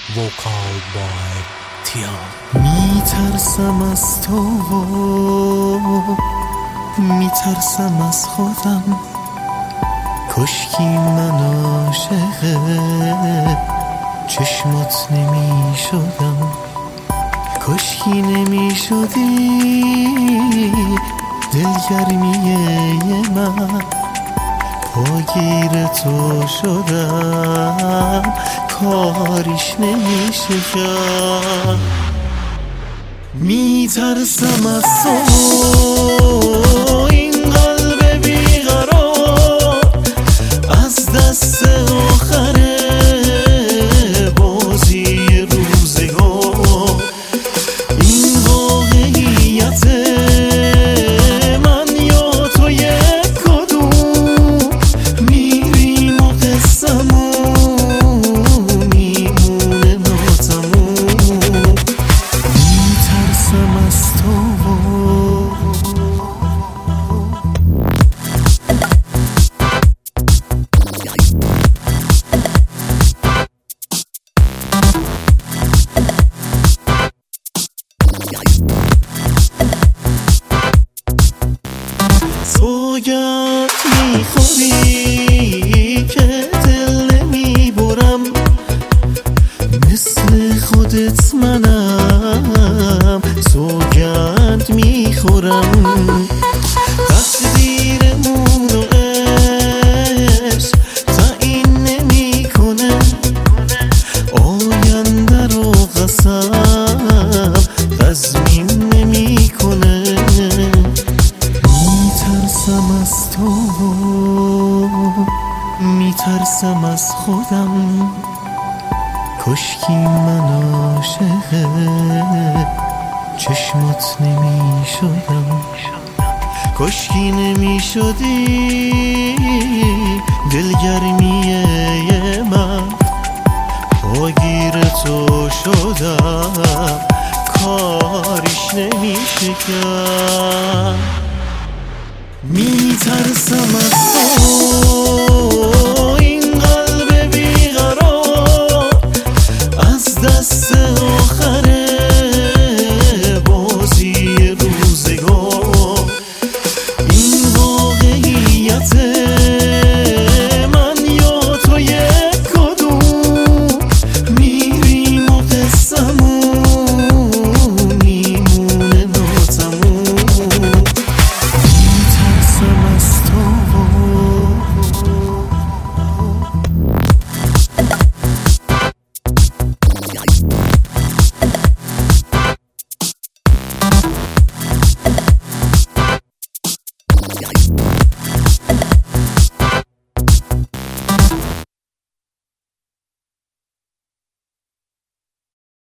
Vocal by Tiam. میترسم از تو میترسم از خودم، کشکی من عاشق چشمات نمی شدم، کشکی نمی شدی دلگرمی من، پاگیر تو شدم کاریش نمیشه کرد. میترسم از تو این قلب بیقرار، از دست آخره بازی روزگار، این واقعیت من یا تو یک کدوم، میریم و قصمون میمونه ناتموم. میترسم از تو سوگند میخوری که دل نمیبرم، مثل خودت منم سوگند میخورم، تقدیرمون و عشق تعیین نمیکنه، آینده رو قسم تضمین نمیکنه. میترسم از تو میترسم از خودم، کشکی من عاشق چشمات نمی شدم، کشکی نمی شدی دلگرمی من، پاگیر تو شدم کاریش نمیشه کرد. میترسم از تو این قلب بیقرار، از دست آخره بازی روزگار، این واقعیت من یا تو یک کدوم، میریم و قصمون میمونه ناتموم. میترسم از تو Yeah.